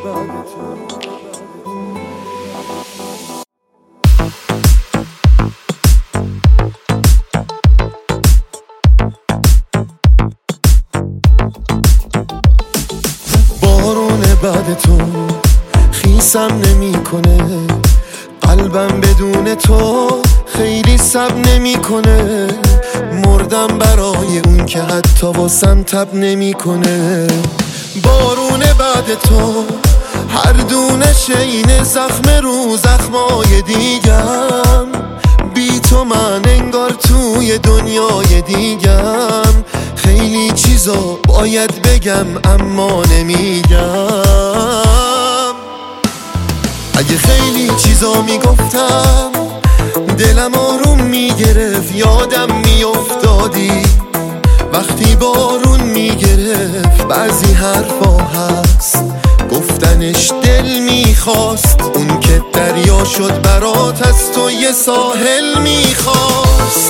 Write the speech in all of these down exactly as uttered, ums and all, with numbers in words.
بارون بعد تو خیسم نمیکنه، قلبم بدون تو خیلی صبر نمیکنه. مردم برای اون که حتی واسم تب نمیکنه. بارون بعد تو هر دونه شینه زخم رو زخمای دیگم. بی تو من انگار توی دنیای دیگم. خیلی چیزا باید بگم اما نمیگم. اگه خیلی چیزا میگفتم دلم آروم میگرفت، یادم میافتادی وقتی بارون میگرفت. بعضی حرفا هست گفتنش دل میخواست، اون که دریا شد برات از تو یه ساحل میخواست.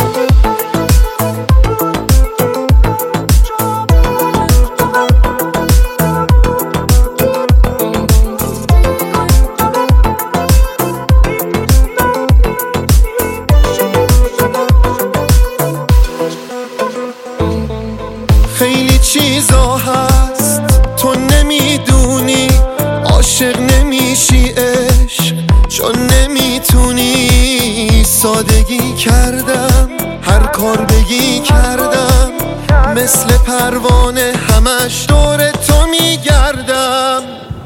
خیلی چیزا هست تو نمیدونی، عاشق نمیشی عشق چون نمیتونی. سادگی کردم هر کار بگی کردم، مثل پروانه همش دور تو میگردم.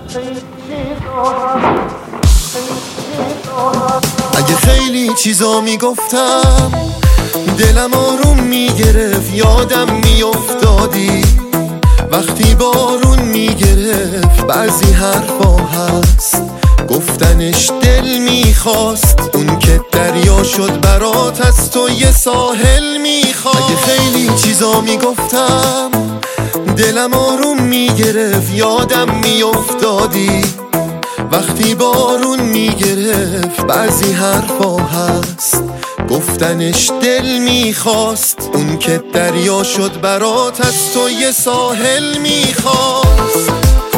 اگه خیلی چیزا میگفتم دلم آروم میگرفت، یادم میافتادی وقتی بارون میگرفت. بعضی حرفا هست گفتنش دل میخواست، اون که دریا شد برات از تو یه ساحل میخواست. اگه خیلی چیزا میگفتم دلم آروم میگرفت، یادم میافتادی وقتی بارون میگرفت. بعضی حرفا هست گفتنش دل میخواست، اون که دریا شد برات از تو یه ساحل میخواست.